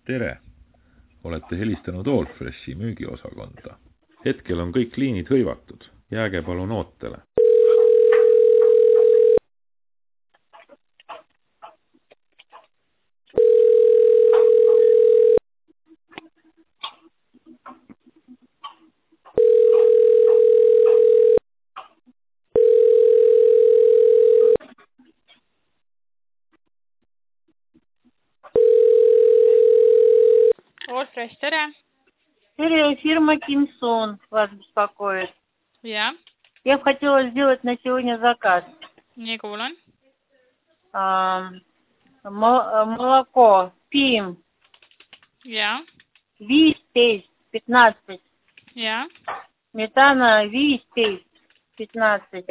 Tere! Olete helistanud Allfreshi müügiosakonda. Hetkel on kõik liinid hõivatud. Jääge palun ootele. Allfresh, tere! Tere, фирма Кимсон вас беспокоит. Ja, Я бы хотела сделать на сегодня заказ. nii kuulan. Молоко ПИМ Ja, 15. ja, Сметана 15.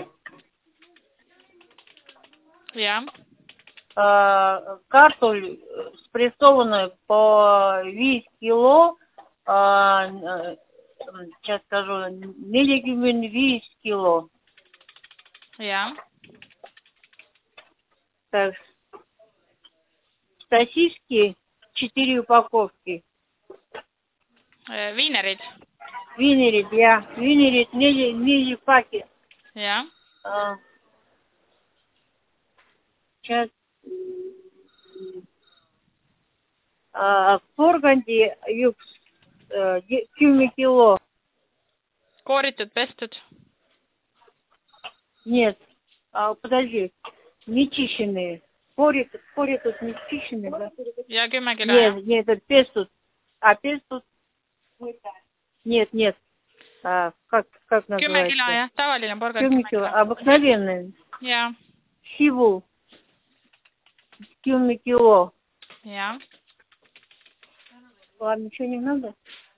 ja, Картуль спрессованную по 10 кило. Сейчас скажу. Мелигюмин 10 кило. ja, Так. Сосиски 4 упаковки. viinerid. Винерит, я. Винерит, мини-пакет. Ja, Сейчас. Форганди юкс 10 кило. kooritud, pestud. Нет. Подожди. Не чищенные. Поритут не чищенные, да? Ja 10 kilo, jah. Нет, это пестут. Пестут? Нет. Как 10 называется? kilo, jah. Tavaline porgand 10 кило. Обыкновенные. Ja, Сиву 10 кило. ja, Ладно, ничего не надо?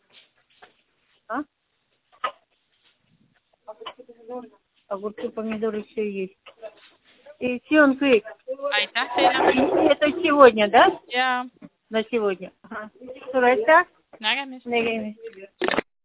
Огурцы, помидоры, все есть. И Сион Крик. aitäh teile. Это сегодня, да? Ja, На сегодня. Ага. Nägemist. nägemist.